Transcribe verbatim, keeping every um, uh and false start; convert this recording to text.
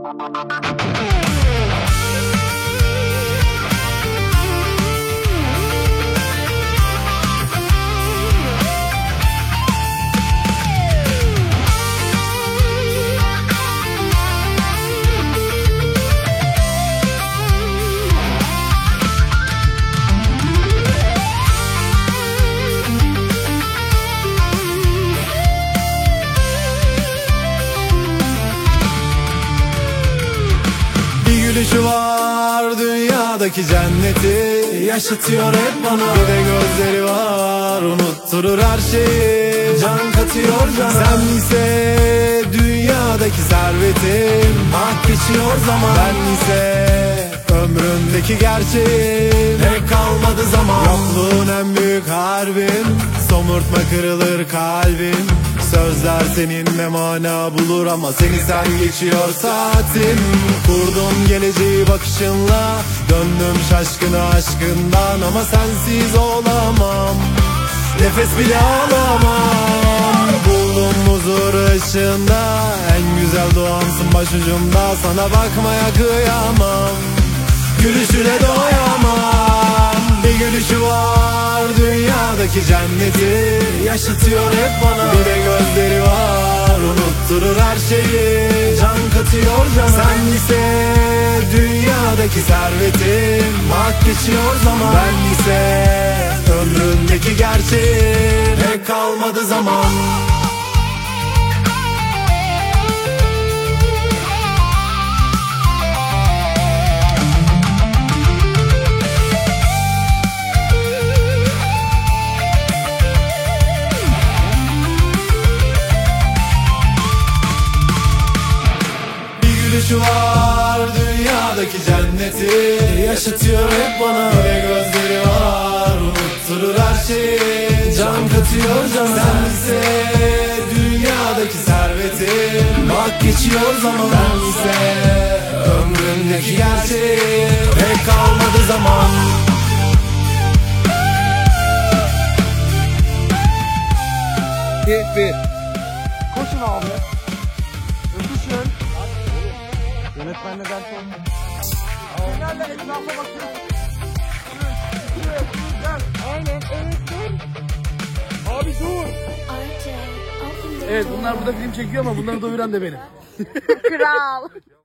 Gülüşü var dünyadaki cenneti, yaşatıyor hep bana. Bir de gözleri var, unutturur her şeyi, can katıyor cana. Sen ise dünyadaki servetim, hak geçiyor zaman. Ben ise ömründeki gerçeğim, pek kalmadı zaman. Yokluğun en büyük harbin, somurtma kırılır kalbim. Sözler seninle mana bulur ama seni sen geçiyor saatin. Kurdum geleceği bakışınla, döndüm şaşkına aşkından. Ama sensiz olamam, nefes bile alamam. Buldum huzur ışığında, en güzel doğansın başucumda. Sana bakmaya kıyamam, gülüşüne doyamam. Bir gülüşü var dünyadaki cenneti, yaşatıyor hep bana. Bir de gözleri var, unutturur her şeyi, can katıyor cana. Sen ise dünyadaki servetim, hak geçiyor zaman. Ben ise ömründeki gerçeğim, pek kalmadı zaman. Gülüşü var dünyadaki cenneti, yaşatıyor hep bana. Bir de gözleri var, unutturur her şeyi, can katıyor cana. Sen ise dünyadaki servetim, hak geçiyor zaman. Ben ise ömrümdeki gerçeği, pek kalmadı zaman. Bir, bir. Koşun abi. Öpüşün. Yönetmenle dert olma. Fenerle etrafa bakıyorsun. Aynen, evet dur. Abi dur. Arce, open the Evet, door. bunlar burada film çekiyor ama bunları doyuran da benim. Kral.